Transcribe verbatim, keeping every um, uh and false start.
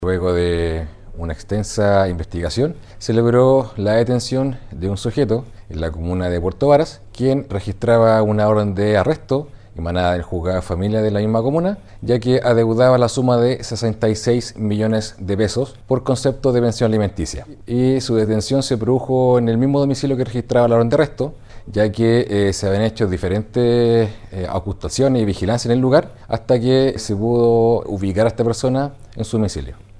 Luego de una extensa investigación, se logró la detención de un sujeto en la comuna de Puerto Varas, quien registraba una orden de arresto emanada del juzgado de familia de la misma comuna, ya que adeudaba la suma de sesenta y seis millones de pesos por concepto de pensión alimenticia. Y su detención se produjo en el mismo domicilio que registraba la orden de arresto, ya que eh, se habían hecho diferentes eh, ocultaciones y vigilancia en el lugar hasta que se pudo ubicar a esta persona en su domicilio.